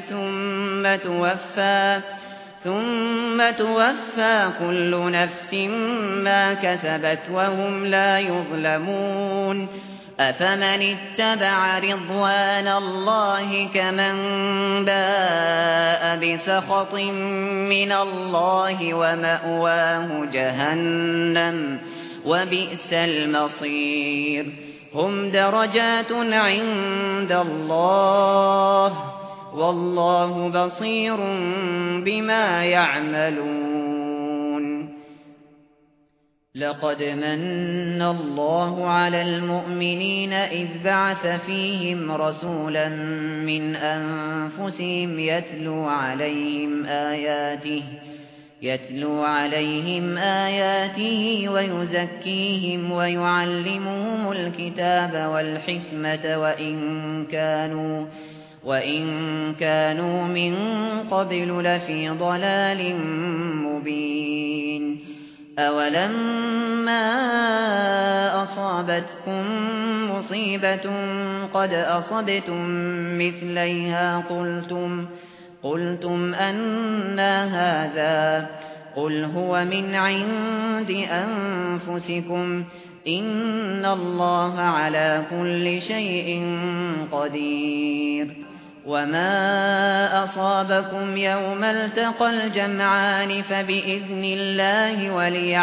ثم توفى كل نفس ما كسبت وهم لا يظلمون. أفمن اتبع رضوان الله كمن باء بسخط من الله ومأواه جهنم وبئس المصير. هم درجات عند الله والله بصير بما يعملون. لقد من الله على المؤمنين إذ بعث فيهم رسولا من أنفسهم يتلو عليهم آياته ويزكيهم ويعلمهم الكتاب والحكمة وإن كانوا من قبل لفي ضلال مبين أولما أصابتكم مصيبة قد أصبتم مثليها قلتم أنى هذا قل هو من عند أنفسكم إن الله على كل شيء قدير وما أصابكم يوم التقى الجمعان فبإذن الله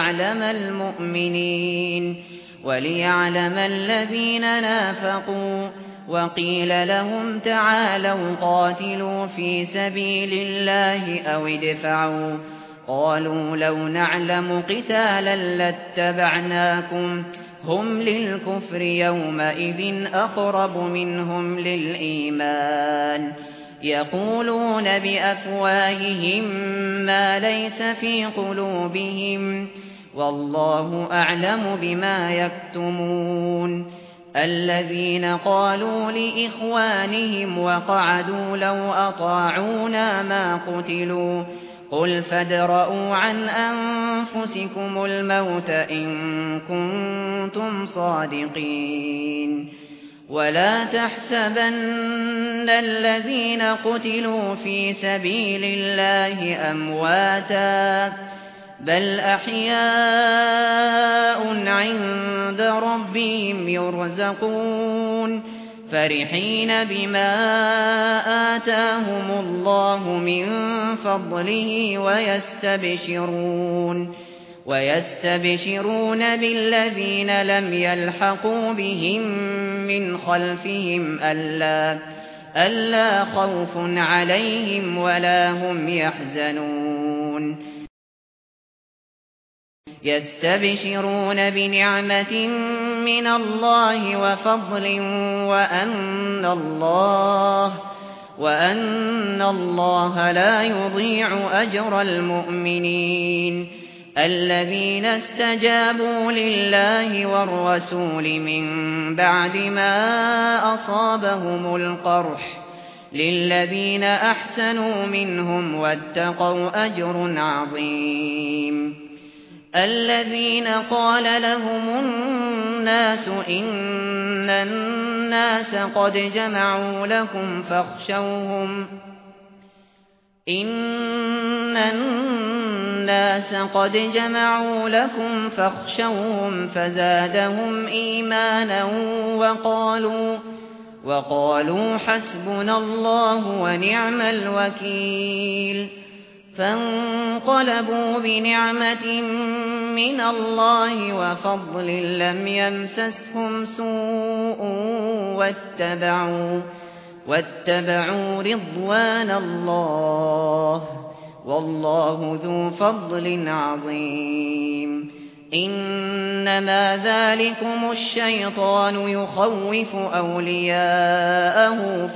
وليعلم الذين نافقوا وقيل لهم تعالوا قاتلوا في سبيل الله أو ادفعوا قالوا لو نعلم قتالا لاتبعناكم هم للكفر يومئذ أقرب منهم للإيمان يقولون بأفواههم ما ليس في قلوبهم والله أعلم بما يكتمون الذين قالوا لإخوانهم وقعدوا لو أطاعونا ما قتلوا قل فادرءوا عن أنفسكم الموت إن كنتم صادقين ولا تحسبن الذين قتلوا في سبيل الله أمواتا بل أحياء عند ربهم يرزقون فرحين بما آتاهم الله من فضله ويستبشرون بالذين لم يلحقوا بهم من خلفهم ألا خوف عليهم ولا هم يحزنون يستبشرون بنعمة من الله وفضل وأن الله لا يضيع أجر المؤمنين الذين استجابوا لله والرسول من بعد ما أصابهم القرح للذين أحسنوا منهم واتقوا أجر عظيم الذين قال لهم الناس إن الناس قد جمعوا لكم فاخشوهم فزادهم إيمانا وقالوا حسبنا الله ونعم الوكيل فانقلبوا بنعمة من الله وفضل لم يمسسهم سوء واتبعوا رضوان الله والله ذو فضل عظيم إنما ذلكم الشيطان يخوف أولياءه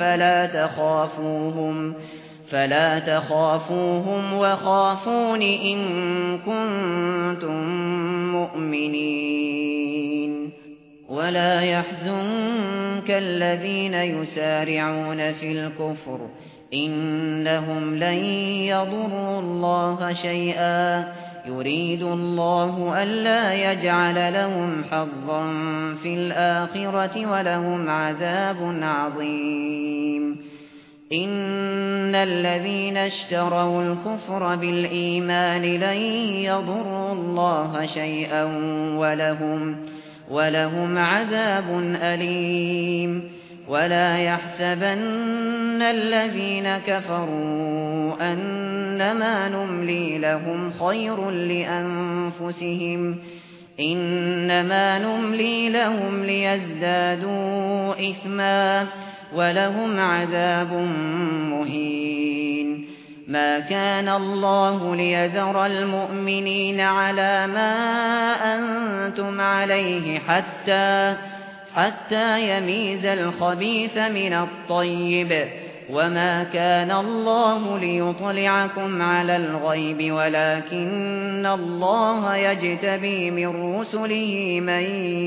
فلا تخافوهم وخافون إن كنتم مؤمنين ولا يحزنك الذين يسارعون في الكفر إنهم لن يضروا الله شيئا يريد الله ألا يجعل لهم حظا في الآخرة ولهم عذاب عظيم إن الذين اشتروا الكفر بالإيمان لن يضروا الله شيئا ولهم عذاب أليم ولا يحسبن الذين كفروا أنما نملي لهم خير لأنفسهم إنما نملي لهم ليزدادوا إثما ولهم عذاب مهين ما كان الله ليذر المؤمنين على ما أنتم عليه حتى يميز الخبيث من الطيب، وما كان الله ليطلعكم على الغيب ولكن الله يجتبي من رسله من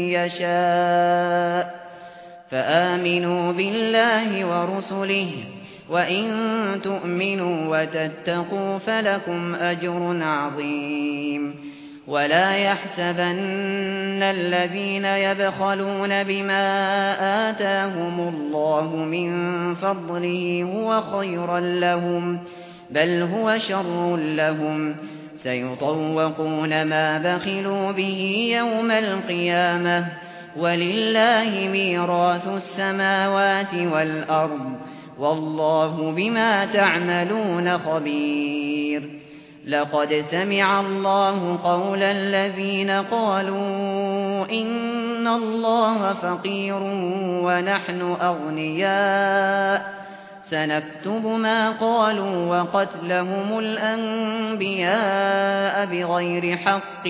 يشاء، فآمنوا بالله ورسله، وإن تؤمنوا وتتقوا فلكم أجر عظيم. ولا يحسبن الذين يبخلون بما آتاهم الله من فضله هو خيرا لهم، بل هو شر لهم، سيطوقون ما بخلوا به يوم القيامة، ولله ميراث السماوات والأرض، والله بما تعملون خبير. لقد سمع الله قول الذين قالوا إن الله فقير ونحن أغنياء، سنكتب ما قالوا وقتلهم الأنبياء بغير حق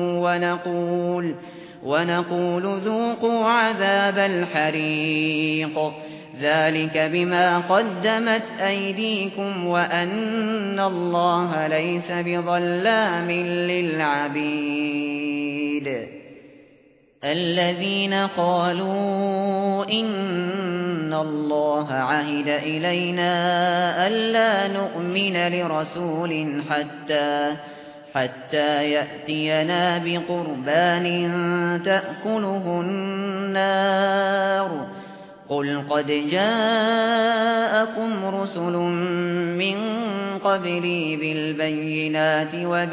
ونقول ذوقوا عذاب الحريق، ذلك بما قدمت أيديكم وأن الله ليس بظلام للعبيد. الذين قالوا إن الله عهد إلينا ألا نؤمن لرسول حتى يأتينا بقربان تأكله النار، قل قد جاءكم رسل من قبلي بالبينات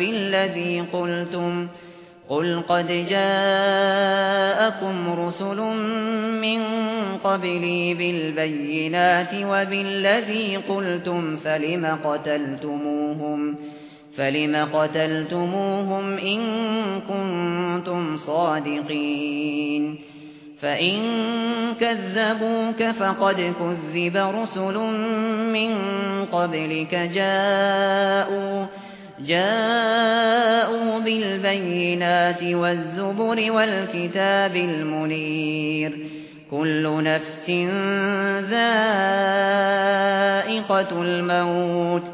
وبالذي قلتم فلم قتلتموهم إن كنتم صادقين. فإن كذبوك فقد كذب رسل من قبلك جاءوا بالبينات والزبر والكتاب المنير، كل نفس ذائقة الموت،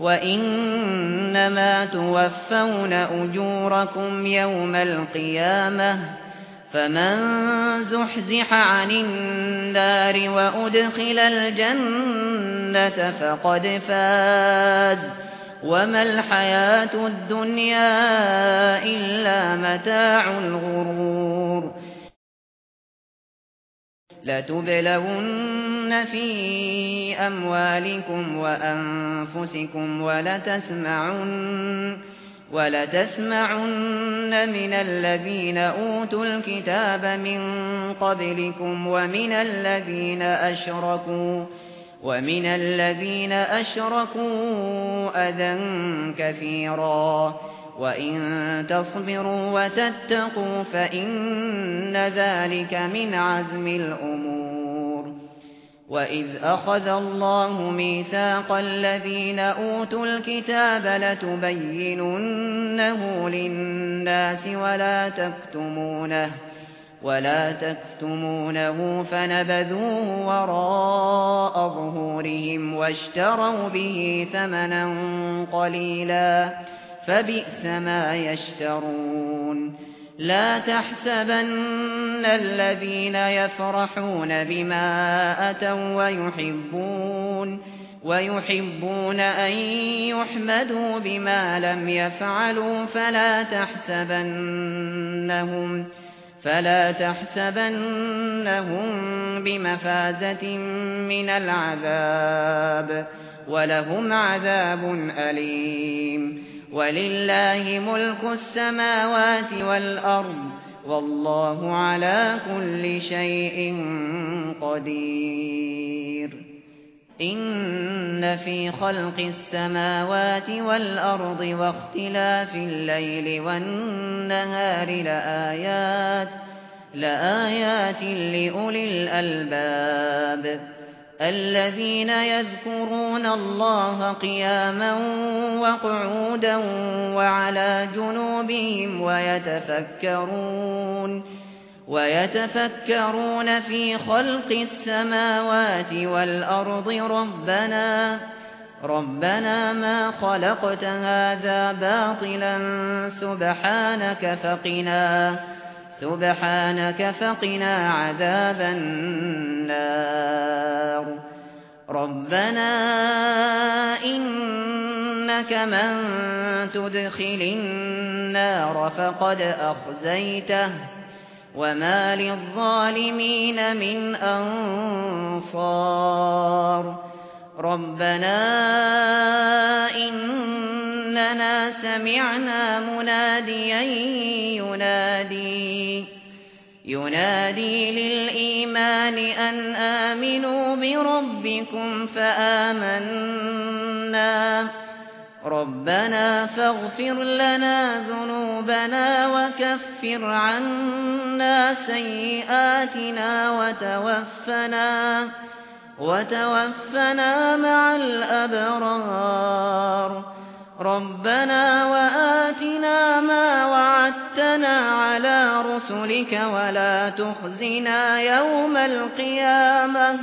وإنما توفون أجوركم يوم القيامة، فمن زحزح عن النار وأدخل الجنة فقد فاز، وما الحياة الدنيا إلا متاع الغرور. لتبلون في أموالكم وأنفسكم ولتسمعن من الذين أوتوا الكتاب من قبلكم ومن الذين أشركوا أذى كثيرا، وإن تصبروا وتتقوا فإن ذلك من عزم الأمور. وإذ أخذ الله ميثاق الذين أوتوا الكتاب لتبيننه للناس ولا تكتمونه فنبذوه وراء ظهورهم واشتروا به ثمنا قليلا، فبئس ما يشترون. لا تحسبن الذين يفرحون بما أتوا ويحبون أن يحمدوا بما لم يفعلوا فلا تحسبنهم بمفازة من العذاب، ولهم عذاب أليم. ولله ملك السماوات والأرض، والله على كل شيء قدير. إن في خلق السماوات والأرض واختلاف الليل والنهار لآيات لأولي الألباب. الذين يذكرون الله قياما وقعودا وعلى جنوبهم ويتفكرون في خلق السماوات والأرض ربنا ما خلقت هذا باطلا سبحانك فقنا عذاب النار ربنا إنك من تدخل النار فقد أخزيته وما للظالمين من أنصار ربنا إننا سمعنا مناديا ينادي للإيمان أن آمنوا بربكم فآمنا ربنا فاغفر لنا ذنوبنا وكفر عنا سيئاتنا وتوفنا مع الأبرار ربنا وآتنا ما وعدتنا على رسلك ولا تخزنا يوم القيامة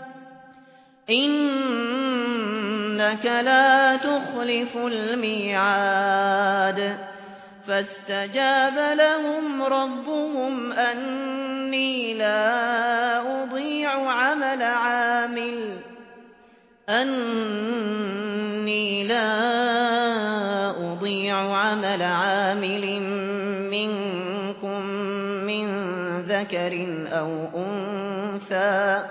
إنك لا تخلف الميعاد فاستجاب لهم ربهم أني لا أضيع عمل عامل منكم من ذكر أو أنثى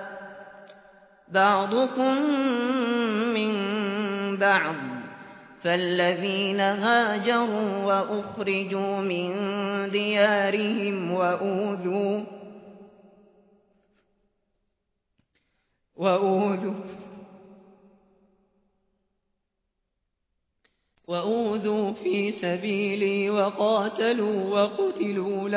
بعضكم من بعض فالذين هاجروا وأخرجوا من ديارهم وأوذوا في سبيلي وقاتلوا وقتلوا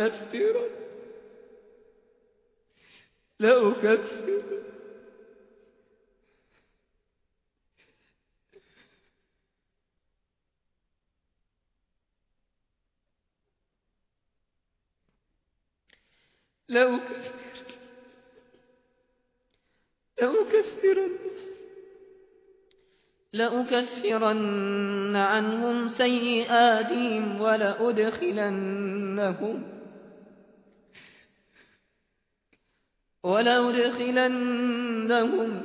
لأكفرن عنهم سيئاتهم ولأدخلنهم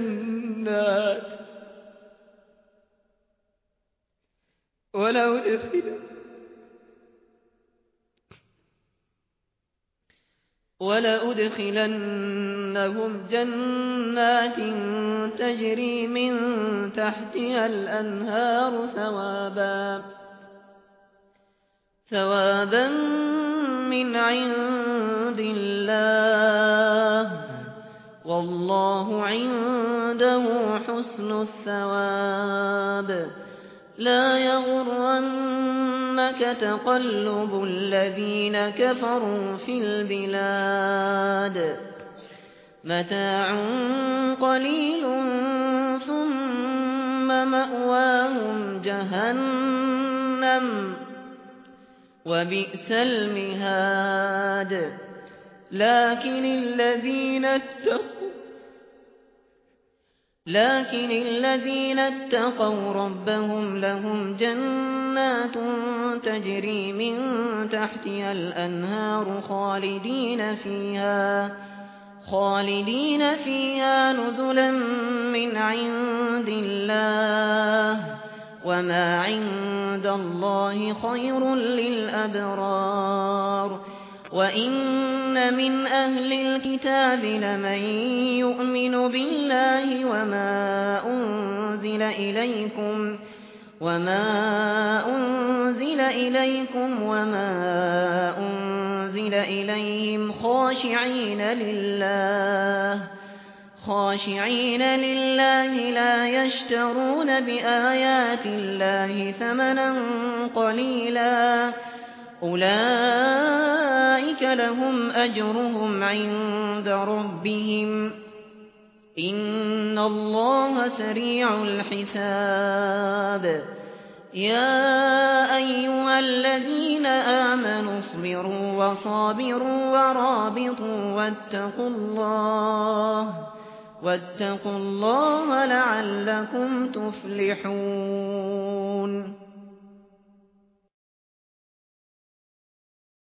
جنات تجري من تحتها الأنهار ثوابا من عند الله والله عنده حسن الثواب لا يغرنك تقلب الذين كفروا في البلاد متاع قليل ثم مأواهم جهنم وبئس المهاد لكن الذين اتقوا ربهم لهم جنات تجري من تحتها الأنهار خالدين فيها نزلا من عند الله وما عند الله خير للأبرار وإن من أهل الكتاب لمن يؤمن بالله وما أنزل إليكم وما أنزل إليهم خاشعين لله لا يشترون بآيات الله ثمنا قليلا أولئك لهم أجرهم عند ربهم إن الله سريع الحساب يا أيها الذين آمنوا اصبروا وصابروا ورابطوا واتقوا الله لعلكم تفلحون